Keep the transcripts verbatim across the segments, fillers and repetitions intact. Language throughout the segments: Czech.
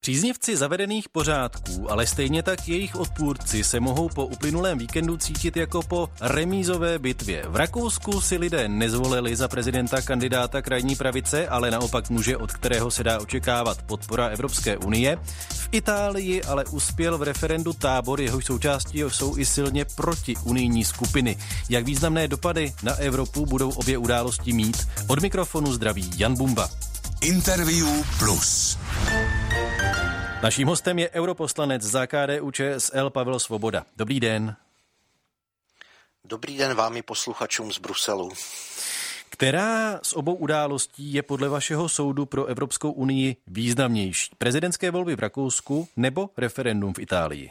Příznivci zavedených pořádků, ale stejně tak jejich odpůrci se mohou po uplynulém víkendu cítit jako po remízové bitvě. V Rakousku si lidé nezvolili za prezidenta kandidáta krajní pravice, ale naopak muže, od kterého se dá očekávat podpora Evropské unie. V Itálii ale uspěl v referendu tábor, jehož součástí jsou i silně protiunijní skupiny. Jak významné dopady na Evropu budou obě události mít? Od mikrofonu zdraví Jan Bumba. Interview Plus. Naším hostem je europoslanec za K D U Č S L Pavel Svoboda. Dobrý den. Dobrý den vám i posluchačům z Bruselu. Která z obou událostí je podle vašeho soudu pro Evropskou unii významnější? Prezidentské volby v Rakousku nebo referendum v Itálii?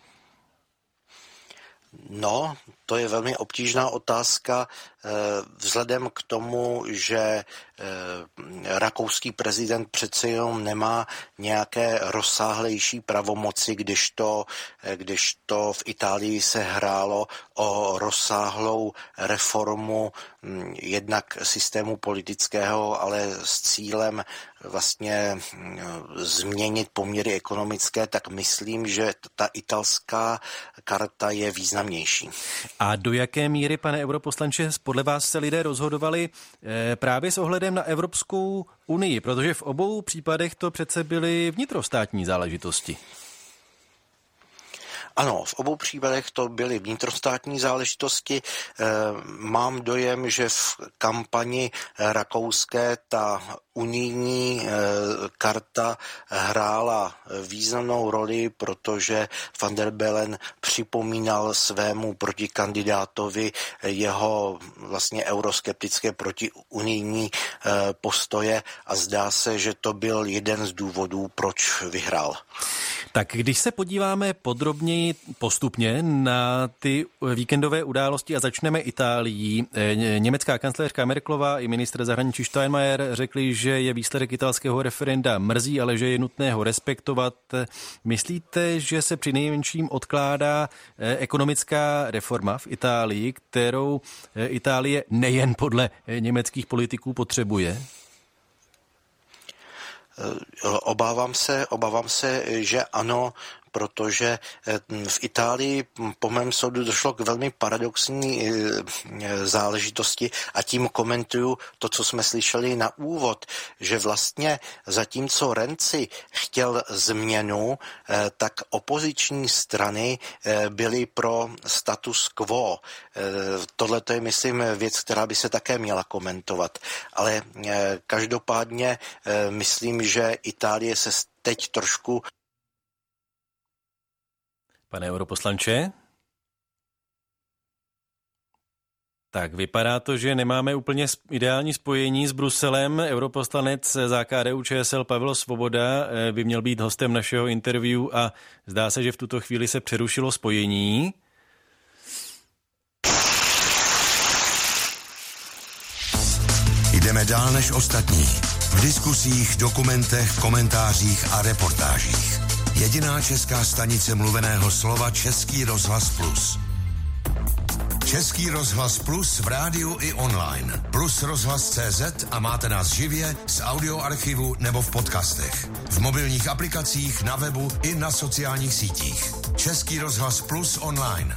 No, to je velmi obtížná otázka vzhledem k tomu, že rakouský prezident přece jenom nemá nějaké rozsáhlejší pravomoci, když to, když to v Itálii se hrálo o rozsáhlou reformu jednak systému politického, ale s cílem vlastně změnit poměry ekonomické, tak myslím, že ta italská karta je významnější. A do jaké míry, pane europoslanče, podle vás se lidé rozhodovali právě s ohledem na Evropskou unii, protože v obou případech to přece byly vnitrostátní záležitosti? Ano, v obou případech to byly vnitrostátní záležitosti. Mám dojem, že v kampani rakouské ta unijní karta hrála významnou roli, protože Van der Bellen připomínal svému protikandidátovi jeho vlastně euroskeptické protiunijní postoje a zdá se, že to byl jeden z důvodů, proč vyhrál. Tak když se podíváme podrobněji postupně na ty víkendové události a začneme Itálií, německá kancléřka Merkelová i ministr zahraničí Steinmeier řekli, že je výsledek italského referenda mrzí, ale že je nutné ho respektovat. Myslíte, že se přinejmenším odkládá ekonomická reforma v Itálii, kterou Itálie nejen podle německých politiků potřebuje? Obávám se, obávám se, že ano, protože v Itálii po mém soudu došlo k velmi paradoxní záležitosti a tím komentuju to, co jsme slyšeli na úvod, že vlastně zatímco Renzi chtěl změnu, tak opoziční strany byly pro status quo. Tohle to je, myslím, věc, která by se také měla komentovat. Ale každopádně myslím, že Itálie se teď trošku... Pane europoslanče? Tak vypadá to, že nemáme úplně ideální spojení s Bruselem. Europoslanec za K D U Č S L Pavel Svoboda by měl být hostem našeho interview a zdá se, že v tuto chvíli se přerušilo spojení. Jdeme dál než ostatní. V diskusích, dokumentech, komentářích a reportážích. Jediná česká stanice mluveného slova Český rozhlas Plus. Český rozhlas Plus v rádiu i online. Plus rozhlas tečka cé zet a máte nás živě z audioarchivu nebo v podcastech. V mobilních aplikacích, na webu i na sociálních sítích. Český rozhlas Plus online.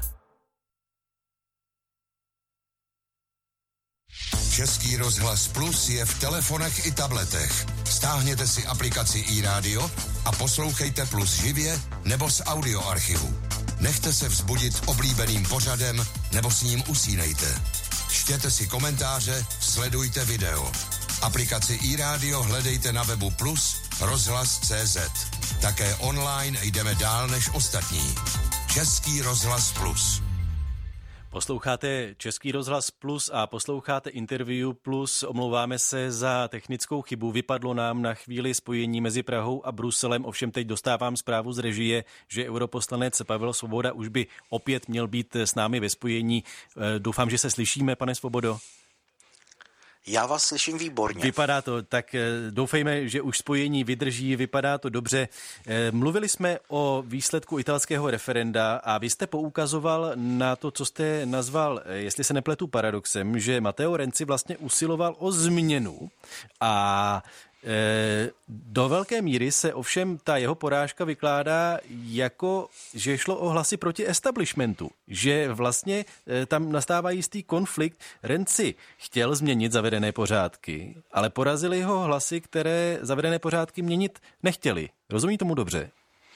Český rozhlas Plus je v telefonech i tabletech. Stáhněte si aplikaci iRádio a poslouchejte Plus živě nebo z audioarchivu. Nechte se vzbudit oblíbeným pořadem nebo s ním usínejte. Čtěte si komentáře, sledujte video. Aplikaci iRádio hledejte na webu Plus rozhlas tečka cé zet. Také online jdeme dál než ostatní. Český rozhlas Plus. Posloucháte Český rozhlas Plus a posloucháte Interview Plus. Omlouváme se za technickou chybu. Vypadlo nám na chvíli spojení mezi Prahou a Bruselem. Ovšem teď dostávám zprávu z režie, že europoslanec Pavel Svoboda už by opět měl být s námi ve spojení. Doufám, že se slyšíme, pane Svobodo. Já vás slyším výborně. Vypadá to, tak doufejme, že už spojení vydrží, vypadá to dobře. Mluvili jsme o výsledku italského referenda a vy jste poukazoval na to, co jste nazval, jestli se nepletu, paradoxem, že Matteo Renzi vlastně usiloval o změnu a Do velké míry se ovšem ta jeho porážka vykládá jako, že šlo o hlasy proti establishmentu, že vlastně tam nastává jistý konflikt. Renzi chtěl změnit zavedené pořádky, ale porazili ho hlasy, které zavedené pořádky měnit nechtěli. Rozumí tomu dobře?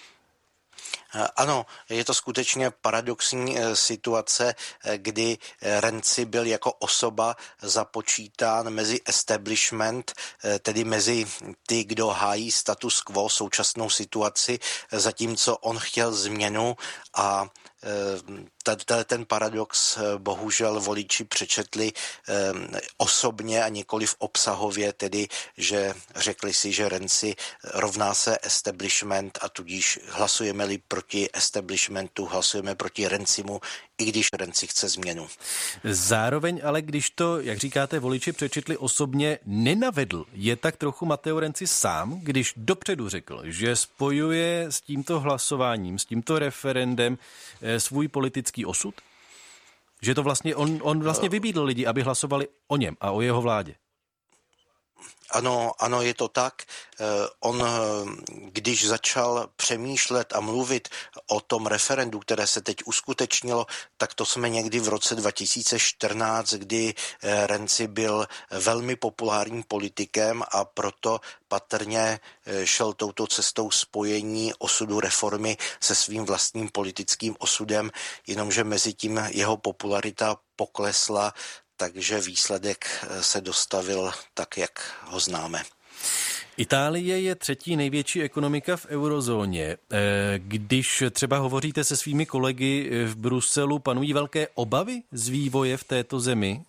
Ano, je to skutečně paradoxní situace, kdy Renzi byl jako osoba započítán mezi establishment, tedy mezi ty, kdo hájí status quo, současnou situaci, zatímco on chtěl změnu a ten paradox bohužel voliči přečetli osobně a nikoliv obsahově, tedy že řekli si, že Renzi rovná se establishment a tudíž hlasujeme-li proti establishmentu, hlasujeme proti Renzimu, i když Renzi chce změnu. Zároveň ale, když to, jak říkáte, voliči přečetli osobně, nenavedl je tak trochu Matteo Renzi sám, když dopředu řekl, že spojuje s tímto hlasováním, s tímto referendem svůj politický osud? Že to vlastně, on, on vlastně vybídl lidi, aby hlasovali o něm a o jeho vládě. Ano, ano, je to tak. On, když začal přemýšlet a mluvit o tom referendu, které se teď uskutečnilo, tak to jsme někdy v roce dva tisíce čtrnáct, kdy Renzi byl velmi populárním politikem a proto patrně šel touto cestou spojení osudu reformy se svým vlastním politickým osudem, jenomže mezi tím jeho popularita poklesla, takže výsledek se dostavil tak, jak ho známe. Itálie je třetí největší ekonomika v eurozóně. Když třeba hovoříte se svými kolegy v Bruselu, panují velké obavy z vývoje v této zemi?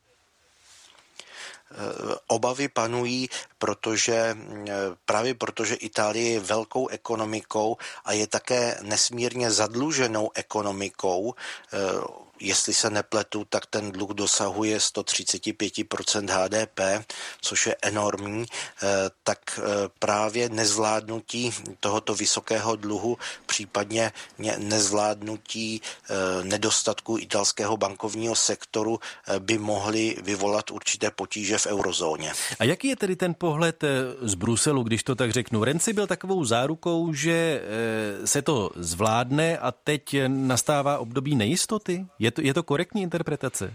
Obavy panují, protože právě protože Itálie je velkou ekonomikou a je také nesmírně zadluženou ekonomikou. Jestli se nepletu, tak ten dluh dosahuje sto třicet pět procent H D P, což je enormní, tak právě nezvládnutí tohoto vysokého dluhu, případně nezvládnutí nedostatku italského bankovního sektoru by mohly vyvolat určité potíže v eurozóně. A jaký je tedy ten pohled z Bruselu, když to tak řeknu? Renzi byl takovou zárukou, že se to zvládne a teď nastává období nejistoty? Je to, je to korektní interpretace?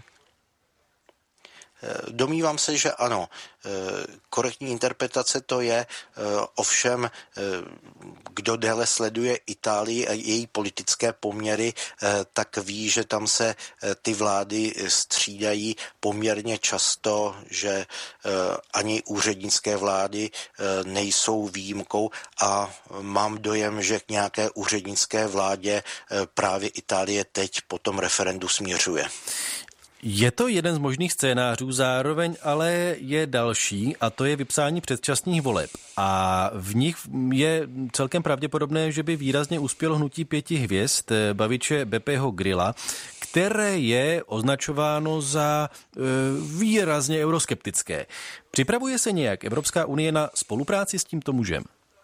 Domnívám se, že ano. Korektní interpretace to je, ovšem, kdo déle sleduje Itálii a její politické poměry, tak ví, že tam se ty vlády střídají poměrně často, že ani úřednické vlády nejsou výjimkou a mám dojem, že k nějaké úřednické vládě právě Itálie teď po tom referendu směřuje. Je to jeden z možných scénářů, zároveň ale je další a to je vypsání předčasných voleb. A v nich je celkem pravděpodobné, že by výrazně uspělo hnutí pěti hvězd baviče Bepeho Grilla, které je označováno za e, výrazně euroskeptické. Připravuje se nějak Evropská unie na spolupráci s tímto mužem?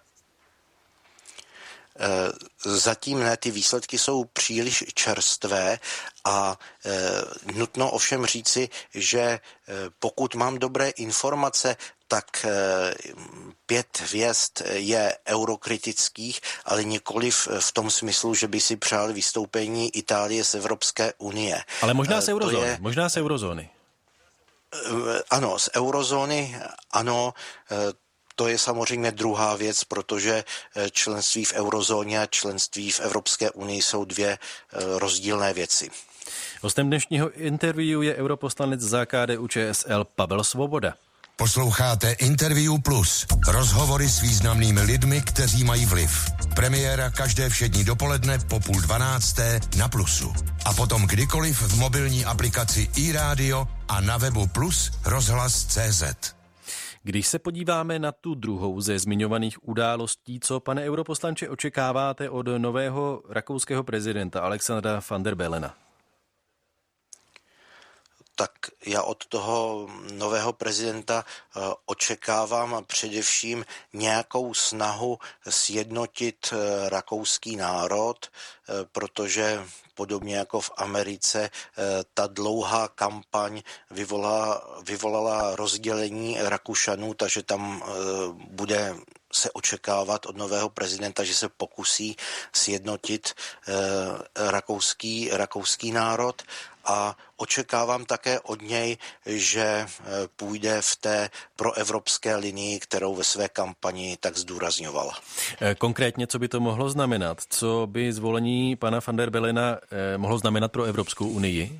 Zatím ne, ty výsledky jsou příliš čerstvé a e, nutno ovšem říci, že e, pokud mám dobré informace, tak e, pět hvězd je eurokritických, ale nikoliv v tom smyslu, že by si přál vystoupení Itálie z Evropské unie. Ale možná z eurozóny. Je, možná z eurozóny. E, ano, z eurozóny, ano. E, To je samozřejmě druhá věc, protože členství v eurozóně a členství v Evropské unii jsou dvě rozdílné věci. Hostem dnešního interview je europoslanec za K D U Č S L Pavel Svoboda. Posloucháte Interview Plus. Rozhovory s významnými lidmi, kteří mají vliv. Premiéra každé všední dopoledne po půl dvanácté na Plusu. A potom kdykoliv v mobilní aplikaci iRádio a na webu plus rozhlas tečka cé zet. Když se podíváme na tu druhou ze zmiňovaných událostí, co, pane europoslanče, očekáváte od nového rakouského prezidenta Alexandra van der Bellena? Tak já od toho nového prezidenta očekávám především nějakou snahu sjednotit rakouský národ, protože podobně jako v Americe ta dlouhá kampaň vyvolala, vyvolala rozdělení Rakušanů, takže tam bude se očekávat od nového prezidenta, že se pokusí sjednotit rakouský, rakouský národ. A očekávám také od něj, že půjde v té proevropské linii, kterou ve své kampani tak zdůrazňoval. Konkrétně, co by to mohlo znamenat? Co by zvolení pana van der Bellena mohlo znamenat pro Evropskou unii?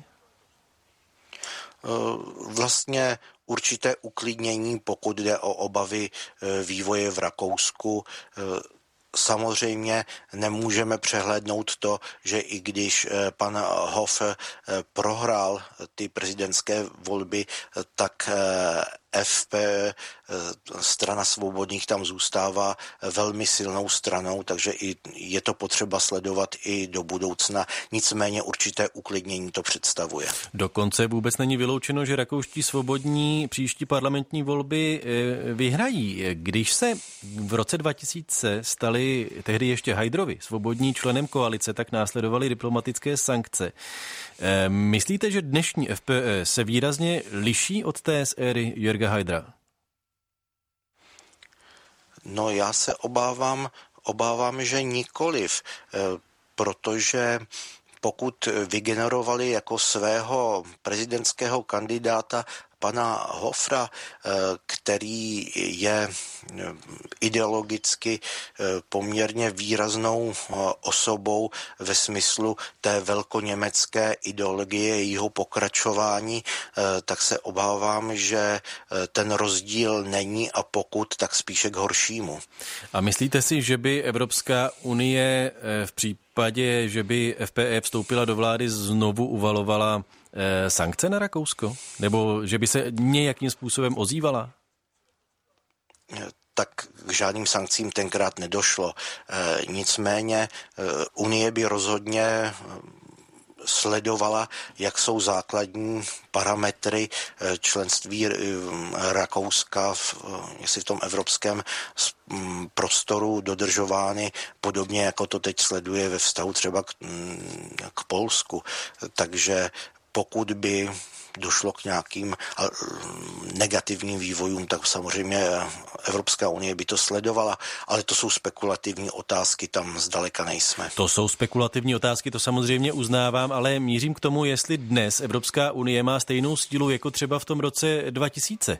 Vlastně určité uklidnění, pokud jde o obavy vývoje v Rakousku. Samozřejmě nemůžeme přehlédnout to, že i když pan Hofer prohrál ty prezidentské volby, tak F P, strana svobodných, tam zůstává velmi silnou stranou, takže i je to potřeba sledovat i do budoucna. Nicméně určité uklidnění to představuje. Dokonce vůbec není vyloučeno, že rakouští svobodní příští parlamentní volby vyhrají. Když se v roce dva tisíce stali tehdy ještě Hajdrovi svobodní členem koalice, tak následovaly diplomatické sankce. Myslíte, že dnešní F P Ö se výrazně liší od té z éry Jörga Hajdra? No já se obávám, obávám, že nikoliv, protože pokud vygenerovali jako svého prezidentského kandidáta pana Hofra, který je ideologicky poměrně výraznou osobou ve smyslu té velkoněmecké ideologie, jejího pokračování, tak se obávám, že ten rozdíl není a pokud, tak spíše k horšímu. A myslíte si, že by Evropská unie v případě, že by F P Ö vstoupila do vlády, znovu uvalovala sankce na Rakousko? Nebo že by se nějakým způsobem ozývala? Tak k žádným sankcím tenkrát nedošlo. Nicméně Unie by rozhodně sledovala, jak jsou základní parametry členství Rakouska v, jestli v tom evropském prostoru dodržovány, podobně jako to teď sleduje ve vztahu třeba k, k Polsku. Takže pokud by došlo k nějakým negativním vývojům, tak samozřejmě Evropská unie by to sledovala, ale to jsou spekulativní otázky, tam zdaleka nejsme. To jsou spekulativní otázky, to samozřejmě uznávám, ale mířím k tomu, jestli dnes Evropská unie má stejnou sílu jako třeba v tom roce dva tisíce.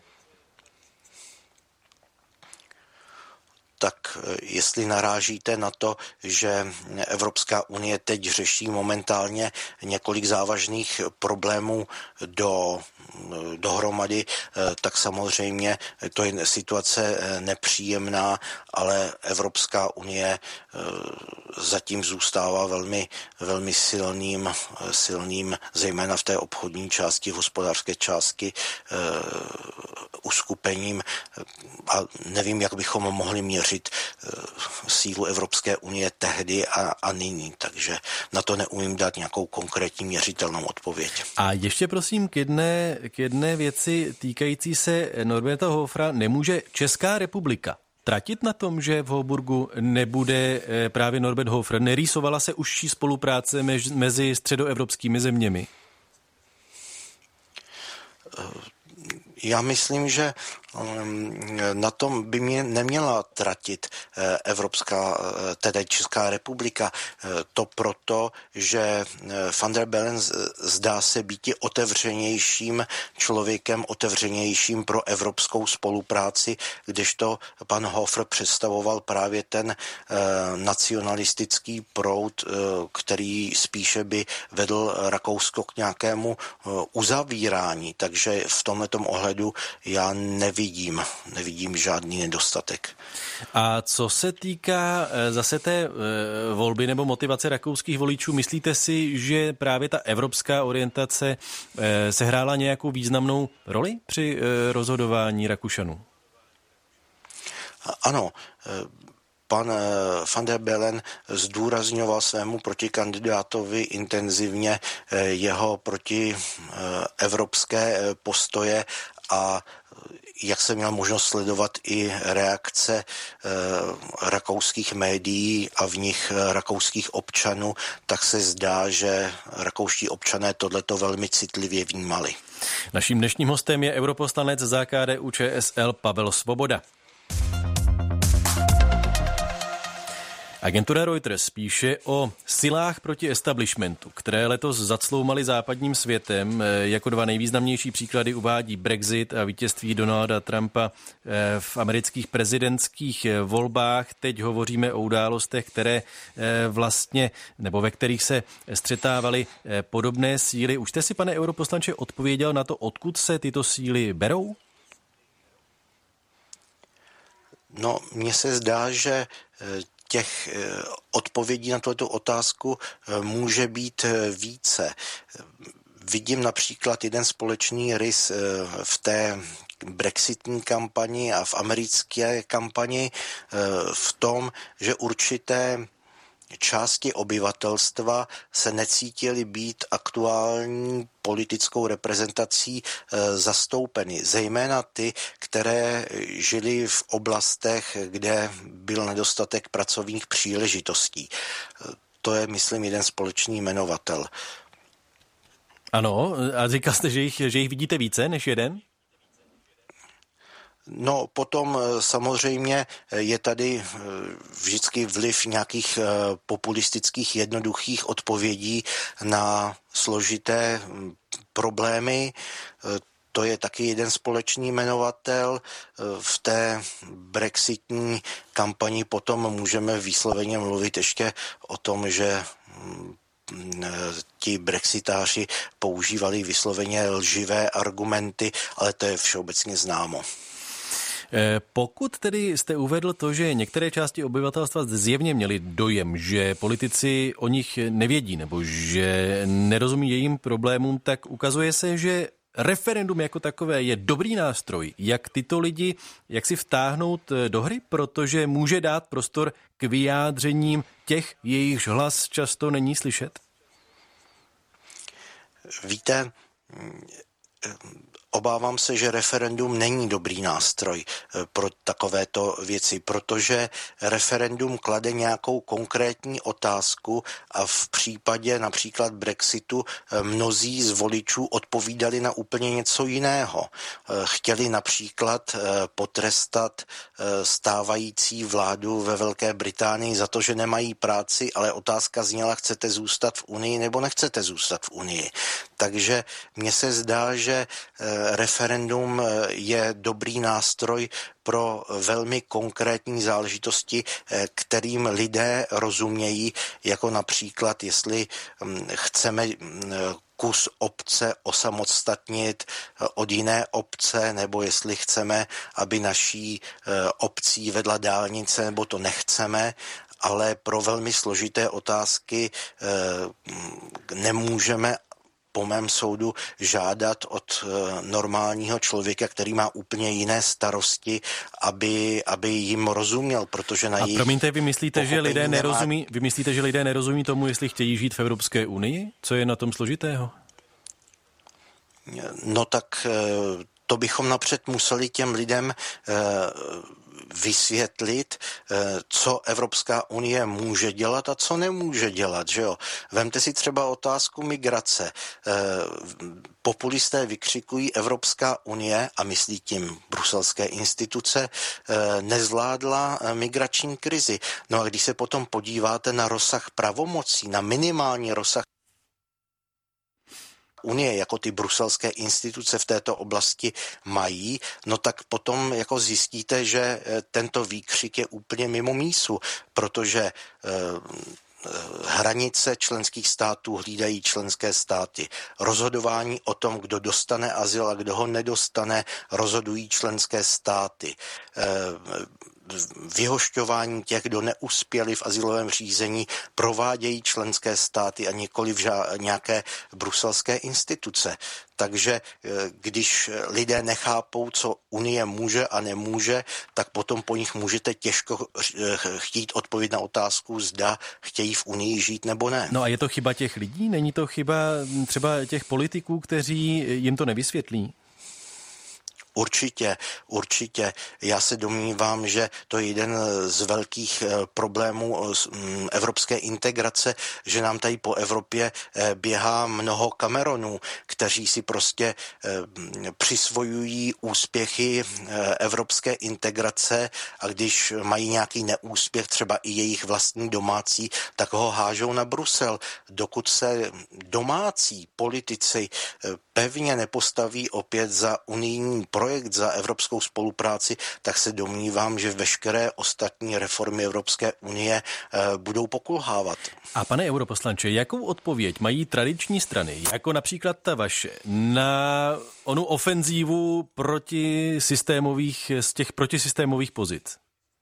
Tak jestli narážíte na to, že Evropská unie teď řeší momentálně několik závažných problémů do, dohromady, tak samozřejmě to je situace nepříjemná, ale Evropská unie zatím zůstává velmi, velmi silným, silným, zejména v té obchodní části, v hospodářské části uskupením a nevím, jak bychom mohli měřit sílu Evropské unie tehdy a, a nyní, takže na to neumím dát nějakou konkrétní měřitelnou odpověď. A ještě prosím k jedné, k jedné věci týkající se Norberta Hofera. Nemůže Česká republika tratit na tom, že v Hoburgu nebude právě Norbert Hofer? Nerýsovala se užší spolupráce mezi středoevropskými zeměmi? Já myslím, že na tom by mě neměla tratit Evropská, tedy Česká republika. To proto, že van der Bellen zdá se být otevřenějším člověkem, otevřenějším pro evropskou spolupráci, kdežto pan Hofer představoval právě ten nacionalistický proud, který spíše by vedl Rakousko k nějakému uzavírání. Takže v tomhletom ohledu já nevidím Vidím, nevidím žádný nedostatek. A co se týká zase té volby nebo motivace rakouských voličů, myslíte si, že právě ta evropská orientace sehrála nějakou významnou roli při rozhodování Rakušanů? Ano, pan van der Bellen zdůrazňoval svému protikandidátovi intenzivně jeho protievropské postoje a jak jsem měl možnost sledovat i reakce rakouských médií a v nich rakouských občanů, tak se zdá, že rakouští občané tohleto velmi citlivě vnímali. Naším dnešním hostem je europoslanec za K D U Č S L Pavel Svoboda. Agentura Reuters píše o silách proti establishmentu, které letos zacloumaly západním světem. Jako dva nejvýznamnější příklady uvádí Brexit a vítězství Donalda Trumpa v amerických prezidentských volbách. Teď hovoříme o událostech, které vlastně, nebo ve kterých se střetávaly podobné síly. Už jste si, pane europoslanče, odpověděl na to, odkud se tyto síly berou? No, mně se zdá, že těch odpovědí na tuto otázku může být více. Vidím například jeden společný rys v té brexitní kampani a v americké kampani v tom, že určité části obyvatelstva se necítily být aktuální politickou reprezentací e, zastoupeny. Zejména ty, které žili v oblastech, kde byl nedostatek pracovních příležitostí. E, to je, myslím, jeden společný jmenovatel. Ano, a říkal jste, že jich, že jich vidíte více než jeden? No potom samozřejmě je tady vždycky vliv nějakých populistických jednoduchých odpovědí na složité problémy. To je taky jeden společný jmenovatel. V té brexitní kampani potom můžeme výsloveně mluvit ještě o tom, že ti brexitáři používali vysloveně lživé argumenty, ale to je všeobecně známo. Pokud tedy jste uvedl to, že některé části obyvatelstva zjevně měli dojem, že politici o nich nevědí nebo že nerozumí jejím problémům, tak ukazuje se, že referendum jako takové je dobrý nástroj, jak tyto lidi, jak si vtáhnout do hry, protože může dát prostor k vyjádřením těch, jejichž hlas často není slyšet? Víte, obávám se, že referendum není dobrý nástroj pro takovéto věci, protože referendum klade nějakou konkrétní otázku a v případě například Brexitu mnozí z voličů odpovídali na úplně něco jiného. Chtěli například potrestat stávající vládu ve Velké Británii za to, že nemají práci, ale otázka zněla, chcete zůstat v Unii nebo nechcete zůstat v Unii. Takže mně se zdá, že referendum je dobrý nástroj pro velmi konkrétní záležitosti, kterým lidé rozumějí, jako například, jestli chceme kus obce osamostatnit od jiné obce, nebo jestli chceme, aby naší obcí vedla dálnice, nebo to nechceme, ale pro velmi složité otázky nemůžeme po mém soudu žádat od normálního člověka, který má úplně jiné starosti, aby, aby jim rozuměl, protože na A jejich promiňte, vy myslíte, že lidé nemá... nerozumí, vy myslíte, že lidé nerozumí tomu, jestli chtějí žít v Evropské unii? Co je na tom složitého? No tak to bychom napřed museli těm lidem vysvětlit, co Evropská unie může dělat a co nemůže dělat. Že jo? Vemte si třeba otázku migrace. Populisté vykřikují, Evropská unie, a myslí tím bruselské instituce, nezvládla migrační krizi. No a když se potom podíváte na rozsah pravomocí, na minimální rozsah Unie, jako ty bruselské instituce v této oblasti mají, no tak potom jako zjistíte, že tento výkřik je úplně mimo mísu, protože hranice členských států hlídají členské státy. Rozhodování o tom, kdo dostane azyl a kdo ho nedostane, rozhodují členské státy. vyhošťování těch, kdo neuspěli v azylovém řízení, provádějí členské státy a nikoli v nějaké bruselské instituce. Takže když lidé nechápou, co Unie může a nemůže, tak potom po nich můžete těžko chtít odpověď na otázku, zda chtějí v Unii žít nebo ne. No a je to chyba těch lidí? Není to chyba třeba těch politiků, kteří jim to nevysvětlí? Určitě, určitě. Já se domnívám, že to je jeden z velkých problémů evropské integrace, že nám tady po Evropě běhá mnoho Cameronů, kteří si prostě přisvojují úspěchy evropské integrace a když mají nějaký neúspěch, třeba i jejich vlastní domácí, tak ho hážou na Brusel. Dokud se domácí politici pevně nepostaví opět za unijní projekt, za evropskou spolupráci, tak se domnívám, že veškeré ostatní reformy Evropské unie e, budou pokulhávat. A pane europoslanče, jakou odpověď mají tradiční strany, jako například ta vaše, na onu ofenzívu proti systémových, z těch protisystémových pozic?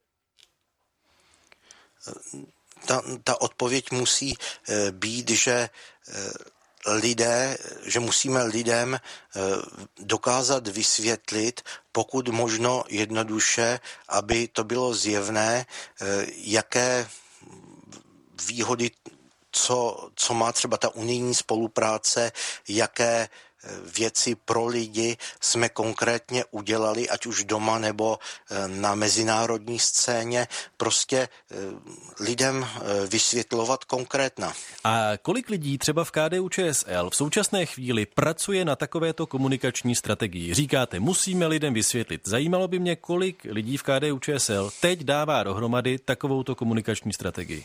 Ta, ta odpověď musí e, být, že e, lidé, že musíme lidem dokázat vysvětlit, pokud možno jednoduše, aby to bylo zjevné, jaké výhody, co, co má třeba ta unijní spolupráce, jaké věci pro lidi jsme konkrétně udělali, ať už doma nebo na mezinárodní scéně, prostě lidem vysvětlovat konkrétna. A kolik lidí třeba v K D U Č S L v současné chvíli pracuje na takovéto komunikační strategii? Říkáte, musíme lidem vysvětlit. Zajímalo by mě, kolik lidí v K D U Č S L teď dává dohromady takovouto komunikační strategii?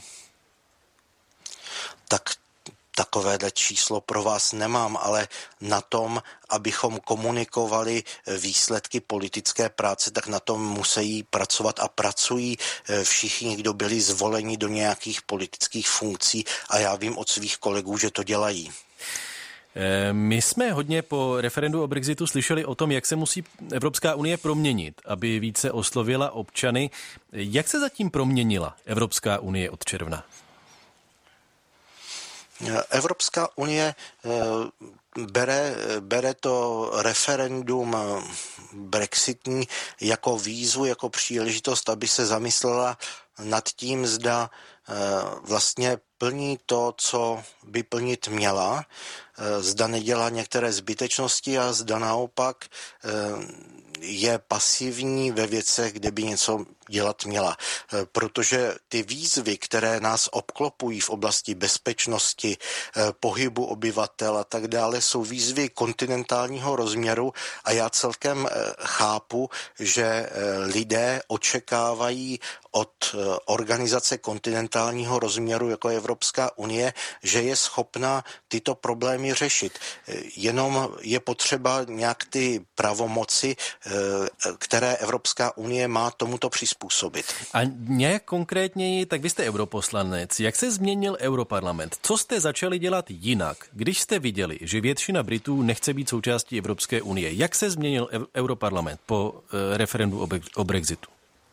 Tak takovéhle číslo pro vás nemám, ale na tom, abychom komunikovali výsledky politické práce, tak na tom musí pracovat a pracují všichni, kdo byli zvoleni do nějakých politických funkcí a já vím od svých kolegů, že to dělají. My jsme hodně po referendu o Brexitu slyšeli o tom, jak se musí Evropská unie proměnit, aby více oslovila občany. Jak se zatím proměnila Evropská unie od června? Evropská unie bere, bere to referendum brexitní jako výzvu, jako příležitost, aby se zamyslela nad tím, zda vlastně plní to, co by plnit měla, zda nedělá některé zbytečnosti a zda naopak je pasivní ve věcech, kde by něco dělat měla. Protože ty výzvy, které nás obklopují v oblasti bezpečnosti, pohybu obyvatel a tak dále, jsou výzvy kontinentálního rozměru a já celkem chápu, že lidé očekávají od organizace kontinentálního rozměru, jako je Evropská unie, že je schopna tyto problémy řešit. Jenom je potřeba nějak ty pravomoci, které Evropská unie má, tomuto přizpůsobit. A nějak konkrétněji, tak vy jste europoslanec. Jak se změnil Europarlament? Co jste začali dělat jinak, když jste viděli, že většina Britů nechce být součástí Evropské unie? Jak se změnil Europarlament po referendu o Brexitu?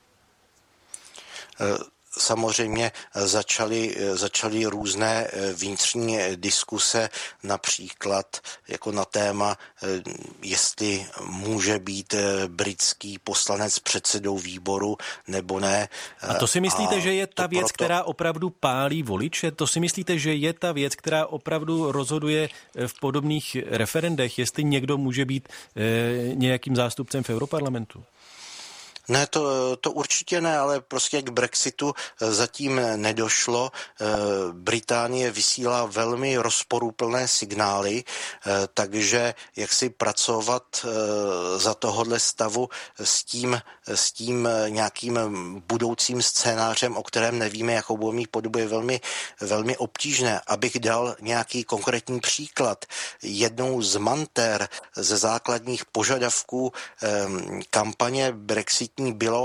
Samozřejmě začaly, začaly různé vnitřní diskuse, například jako na téma, jestli může být britský poslanec předsedou výboru nebo ne. A to si myslíte, a že je ta věc, proto... která opravdu pálí voliče? To si myslíte, že je ta věc, která opravdu rozhoduje v podobných referendech, jestli někdo může být nějakým zástupcem v Europarlamentu? Ne, to, to určitě ne, ale prostě k Brexitu zatím nedošlo. Británie vysílá velmi rozporuplné signály, takže jak si pracovat za tohohle stavu s tím, s tím nějakým budoucím scénářem, o kterém nevíme, jakou budou mít podobu, je velmi, velmi obtížné. Abych dal nějaký konkrétní příklad. Jednou z manter ze základních požadavků kampaně Brexit bylo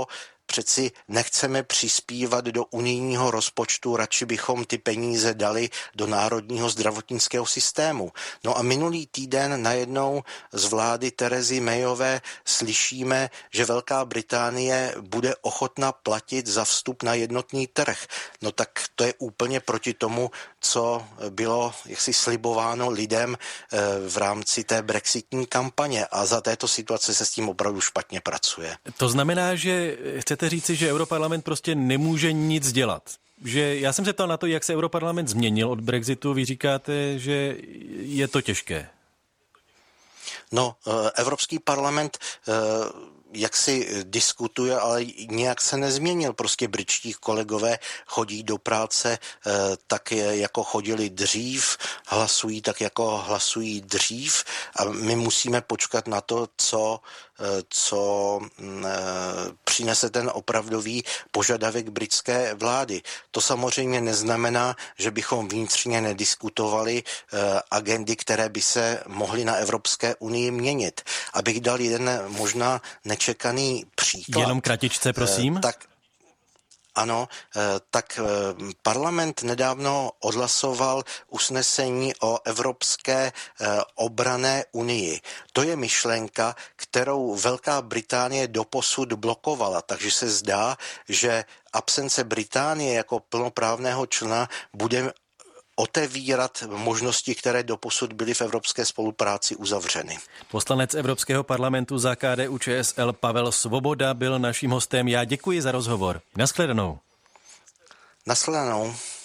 přeci nechceme přispívat do unijního rozpočtu, radši bychom ty peníze dali do národního zdravotnického systému. No a minulý týden najednou z vlády Terezy Mayové slyšíme, že Velká Británie bude ochotna platit za vstup na jednotný trh. No tak to je úplně proti tomu, co bylo jaksi slibováno lidem v rámci té brexitní kampaně a za této situace se s tím opravdu špatně pracuje. To znamená, že chcete říci, že Europarlament prostě nemůže nic dělat. Že já jsem se ptal na to, jak se Europarlament změnil od Brexitu. Vy říkáte, že je to těžké. No, Evropský parlament jak si diskutuje, ale nějak se nezměnil. Prostě britští kolegové chodí do práce tak, jako chodili dřív, hlasují tak, jako hlasují dřív a my musíme počkat na to, co, co přinese ten opravdový požadavek britské vlády. To samozřejmě neznamená, že bychom vnitřně nediskutovali agendy, které by se mohly na Evropské unii měnit. Abych dal jeden možná nečekaný příklad. Jenom kratičce, prosím. Tak ano, tak parlament nedávno odhlasoval usnesení o Evropské obranné unii. To je myšlenka, kterou Velká Británie doposud blokovala, takže se zdá, že absence Británie jako plnoprávného člena bude otevírat možnosti, které doposud byly v evropské spolupráci uzavřeny. Poslanec Evropského parlamentu za K D U Č S L Pavel Svoboda byl naším hostem. Já děkuji za rozhovor. Nashledanou. Nashledanou.